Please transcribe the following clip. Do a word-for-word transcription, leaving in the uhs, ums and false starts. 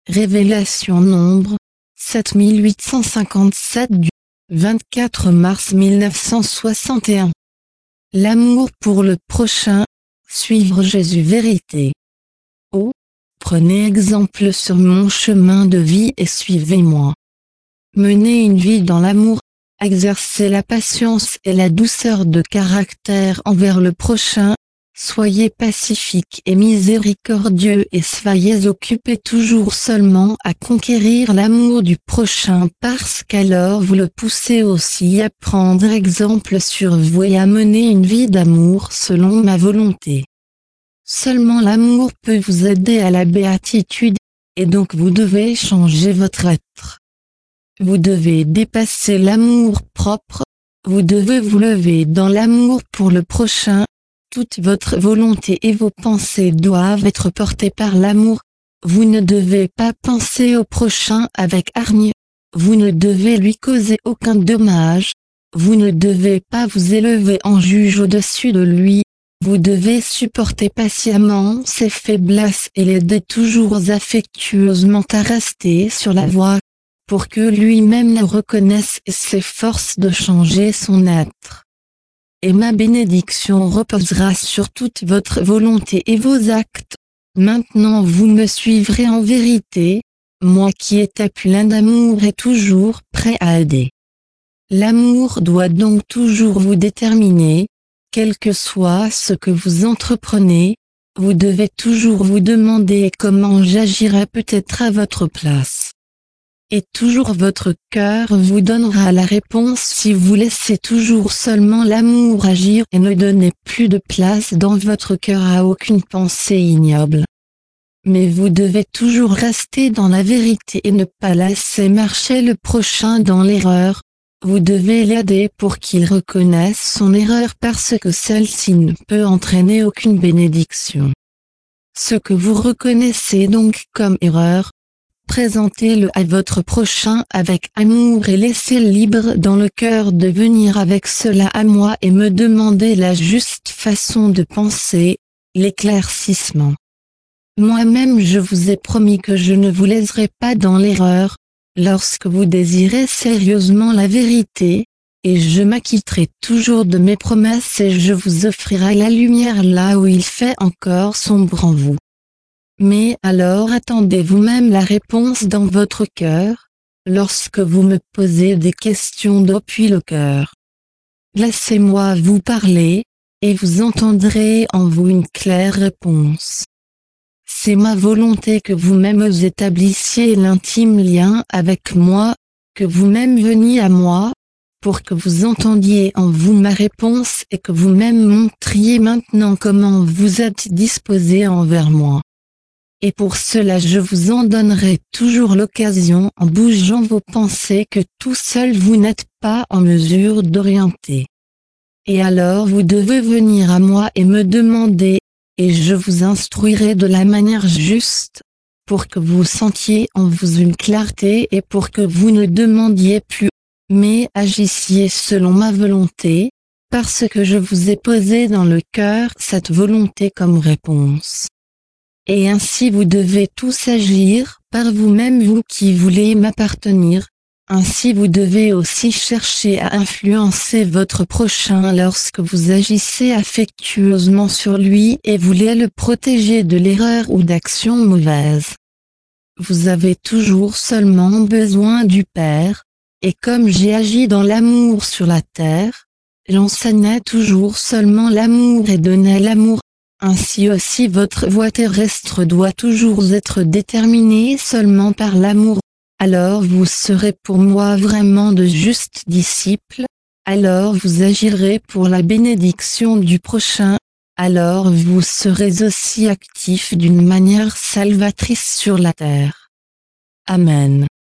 Révélation Nombre, sept mille huit cent cinquante-sept du vingt-quatre mars mille neuf cent soixante et un. L'amour pour le prochain, suivre Jésus vérité. Oh, prenez exemple sur mon chemin de vie et suivez-moi. Menez une vie dans l'amour, exercez la patience et la douceur de caractère envers le prochain, soyez pacifique et miséricordieux et soyez occupés toujours seulement à conquérir l'amour du prochain parce qu'alors vous le poussez aussi à prendre exemple sur vous et à mener une vie d'amour selon ma volonté. Seulement l'amour peut vous aider à la béatitude, et donc vous devez changer votre être. Vous devez dépasser l'amour propre, vous devez vous lever dans l'amour pour le prochain. Toute votre volonté et vos pensées doivent être portées par l'amour. Vous ne devez pas penser au prochain avec hargne. Vous ne devez lui causer aucun dommage. Vous ne devez pas vous élever en juge au-dessus de lui. Vous devez supporter patiemment ses faiblesses et l'aider toujours affectueusement à rester sur la voie, pour que lui-même le reconnaisse et s'efforce de changer son être. Et ma bénédiction reposera sur toute votre volonté et vos actes. Maintenant vous me suivrez en vérité, moi qui étais plein d'amour et toujours prêt à aider. L'amour doit donc toujours vous déterminer, quel que soit ce que vous entreprenez, vous devez toujours vous demander comment j'agirais peut-être à votre place. Et toujours votre cœur vous donnera la réponse si vous laissez toujours seulement l'amour agir et ne donnez plus de place dans votre cœur à aucune pensée ignoble. Mais vous devez toujours rester dans la vérité et ne pas laisser marcher le prochain dans l'erreur. Vous devez l'aider pour qu'il reconnaisse son erreur parce que celle-ci ne peut entraîner aucune bénédiction. Ce que vous reconnaissez donc comme erreur, présentez-le à votre prochain avec amour et laissez-le libre dans le cœur de venir avec cela à moi et me demander la juste façon de penser, l'éclaircissement. Moi-même je vous ai promis que je ne vous laisserai pas dans l'erreur, lorsque vous désirez sérieusement la vérité, et je m'acquitterai toujours de mes promesses et je vous offrirai la lumière là où il fait encore sombre en vous. Mais alors attendez vous-même la réponse dans votre cœur, lorsque vous me posez des questions depuis le cœur. Laissez-moi vous parler, et vous entendrez en vous une claire réponse. C'est ma volonté que vous-même établissiez l'intime lien avec moi, que vous-même veniez à moi, pour que vous entendiez en vous ma réponse et que vous-même montriez maintenant comment vous êtes disposé envers moi. Et pour cela je vous en donnerai toujours l'occasion en bougeant vos pensées que tout seul vous n'êtes pas en mesure d'orienter. Et alors vous devez venir à moi et me demander, et je vous instruirai de la manière juste, pour que vous sentiez en vous une clarté et pour que vous ne demandiez plus, mais agissiez selon ma volonté, parce que je vous ai posé dans le cœur cette volonté comme réponse. Et ainsi vous devez tous agir, par vous-même vous qui voulez m'appartenir, ainsi vous devez aussi chercher à influencer votre prochain lorsque vous agissez affectueusement sur lui et voulez le protéger de l'erreur ou d'actions mauvaises. Vous avez toujours seulement besoin du Père, et comme j'ai agi dans l'amour sur la terre, j'enseignais toujours seulement l'amour et donnais l'amour. Ainsi aussi votre voie terrestre doit toujours être déterminée seulement par l'amour. Alors vous serez pour moi vraiment de justes disciples, alors vous agirez pour la bénédiction du prochain, alors vous serez aussi actifs d'une manière salvatrice sur la terre. Amen.